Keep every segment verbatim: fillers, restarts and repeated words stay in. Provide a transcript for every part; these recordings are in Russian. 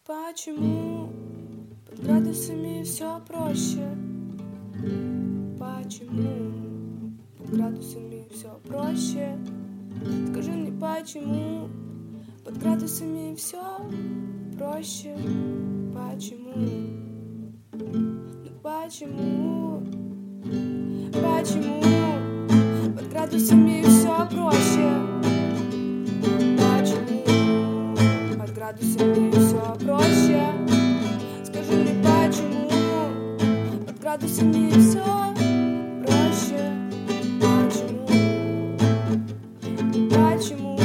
Почему под градусами все проще? Почему под градусами все проще? Скажи мне, почему под градусами все проще? Почему? Ну почему? Почему под градусами все проще? Почему под градусами все проще? Скажи мне, почему под градусами все проще? Почему? Почему?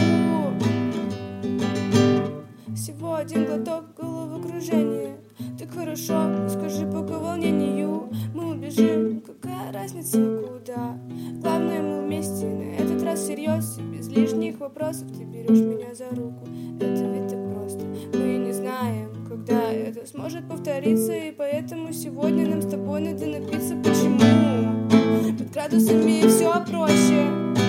Всего один глоток головокружения. Так хорошо, скажи по волнению. Мы убежим, какая разница куда? Главное, мы вместе, на этот раз всерьез. И без лишних вопросов ты берешь меня за руку. Это ведь так просто. Мы не знаем, когда это сможет повториться. И поэтому сегодня нам с тобой надо напиться. Почему под градусами все проще?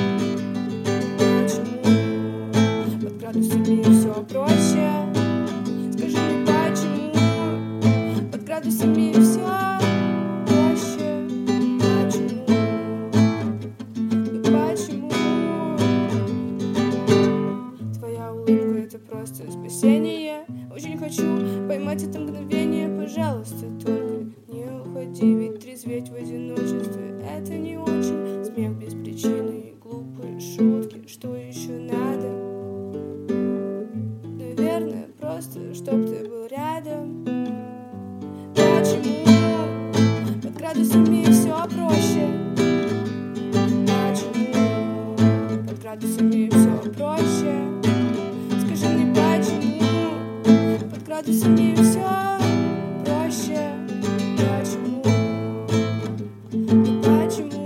Почему под градусами все проще? Скажи мне, почему под градусами все проще? Почему? Ну почему? Твоя улыбка — это просто спасение. Очень хочу поймать это мгновение. Пожалуйста, только не уходи, ведь трезветь в одиночестве — это не очень. Смех без причины, глупые шутки, что еще надо? Наверное, просто чтоб ты был рядом. Почему под градусами все проще? Почему под градусами все проще? Скажи мне, почему под градусами все проще? Почему? Почему?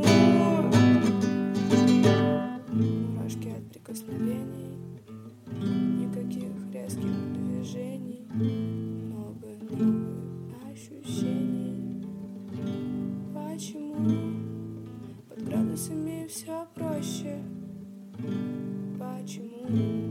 Мурашки от прикосновений, никаких резких движений, много новых ощущений. Почему под градусами все проще? Почему?